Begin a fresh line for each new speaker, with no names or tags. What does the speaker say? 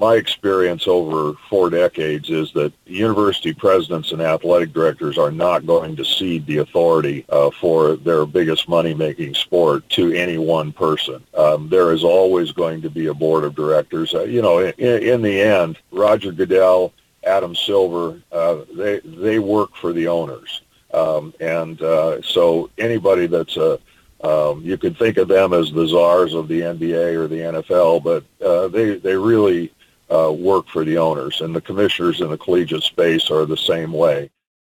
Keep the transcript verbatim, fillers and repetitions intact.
my experience over four decades is that university presidents and athletic directors are not going to cede the authority uh, for their biggest money-making sport to any one person. Um, there is always going to be a board of directors. Uh, you know, in, in the end, Roger Goodell, Adam Silver, uh, they they work for the owners. Um, and uh, so anybody that's a Um, you could think of them as the czars of the N B A or the N F L, but uh, they they really uh, work for the owners, and the commissioners in the collegiate space are the same way.